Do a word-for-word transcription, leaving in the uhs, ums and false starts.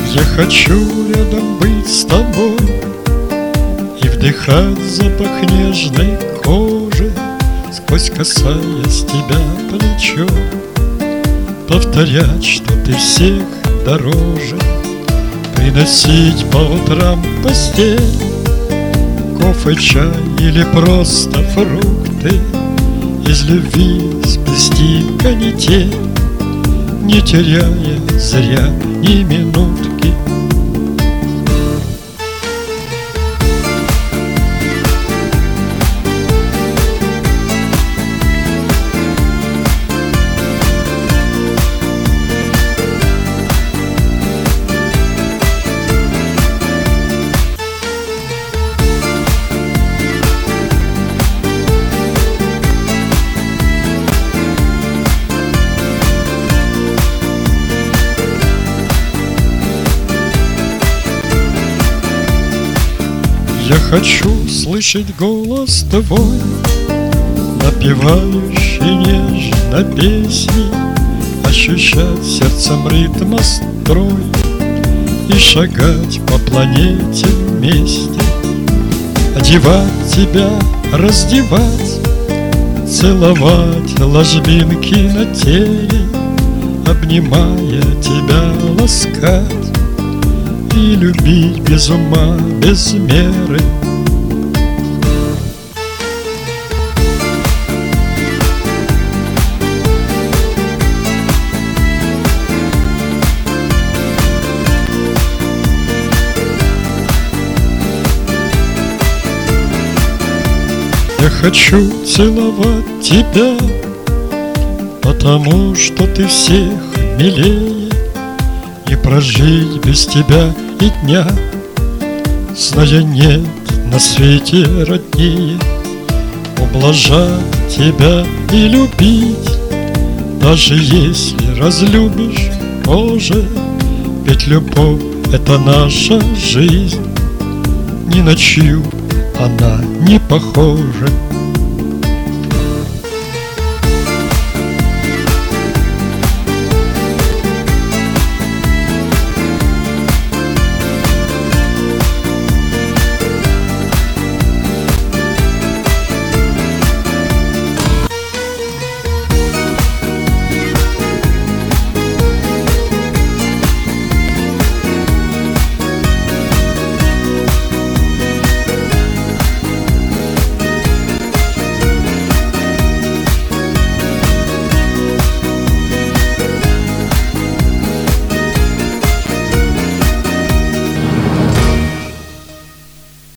Я хочу рядом быть с тобой и вдыхать запах нежной кожи, сквозь касаясь тебя плечом, повторять, что ты всех дороже, приносить по утрам в постель кофе, чай или просто фрукты, из любви сплести канитель, не теряя зря ни минутки. Я хочу слышать голос твой, напевающий нежно песни, ощущать сердцем ритм строй и шагать по планете вместе, одевать тебя, раздевать, целовать ложбинки на теле, обнимая тебя, ласкать и любить без ума, без меры. Я хочу целовать тебя, потому что ты всех милее, и прожить без тебя и дня, зная нет на свете роднее. Ублажать тебя и любить, даже если разлюбишь позже, ведь любовь — это наша жизнь, ни на чью она не похожа.